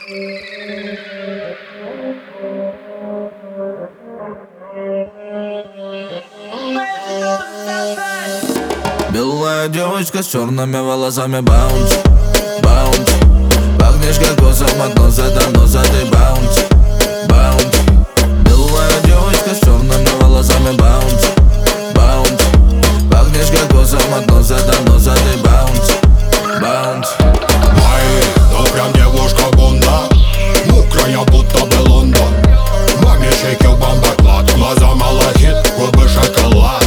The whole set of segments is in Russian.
Белая девочка с черными волосами, баунти, баунти. Пахнешь кокосом от носа до носа, ты баунти, баунти. Белая девочка с черными волосами, баунти, баунти. Пахнешь кокосом от носа до носа, ты баунти, баунти. Ай, ну прям девушка Гунда, мокрая будто бы Лондон. Маме шейкил бомбоклад, глаза малахит, губы шоколад.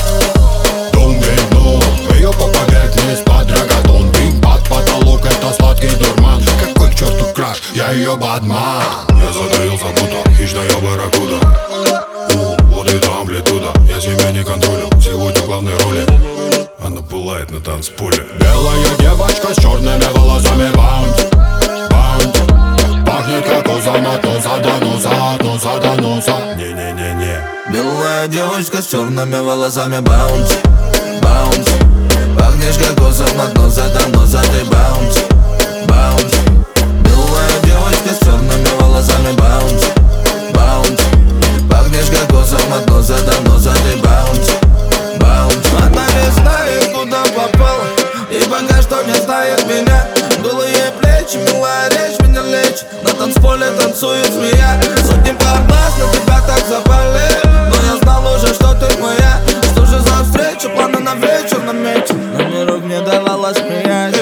Ее попадает вниз под рогатон. Бинг под потолок, это сладкий дурман. Какой к черту краш, я ее бадман. Я затаился будто хищная барракуда. Вот это амплитуда, я себя не контролю. Сегодня главной роли она пылает на танцполе. Белая девочка с черными волосами, баунти, баунти. Пахнет кокосом от носа до носа, от носа до носа. Не-не-не-не. Белая девочка с черными волосами, баунти, баунти. Пахнешь кокосом от носа до носа, ты баунти, баунти. Белая девочка с черными волосами, баунти, баунти. Пахнешь кокосом от носа до носа, ты баунти, баунти. Она не знает, куда попала, и пока что не знает меня. Голые плечи, милая речь меня лечит. На танцполе танцует змея. Сотни пар глаз на тебя так запали, но я знал уже, что ты моя. Что же за встреча, планы на вечер наметил, но мне рук не давала смеять.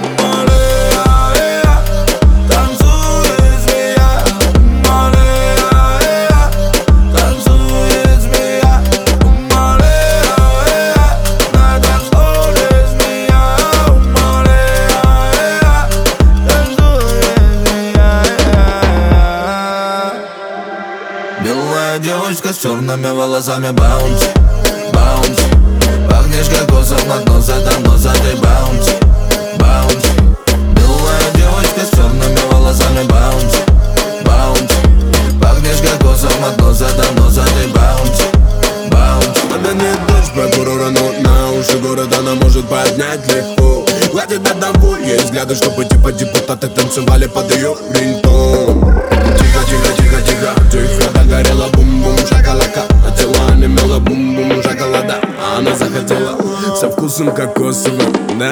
Белая девочка с черными волосами, баунти, баунти. Пахнешь кокосом от носа до носа, ты баунти, баунти. Белая девочка с черными волосами, баунти, баунти. Пахнешь кокосом от носа до носа, ты баунти, баунти. Она не дочь прокурора, но на уши города она может поднять легко. Гладит до того, ей взгляды, чтобы типа депутаты танцевали под ее рингтон. Тихо, тихо, тихо, тихо, тихо, догорела бум-бум шоколака. Хотела, немела бум-бум шоколада, а она захотела со вкусом кокосовым, да.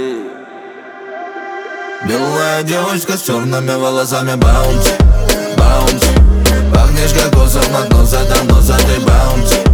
Белая девочка с черными волосами, баунти, баунти. Пахнешь кокосом от носа до носа, ты баунти,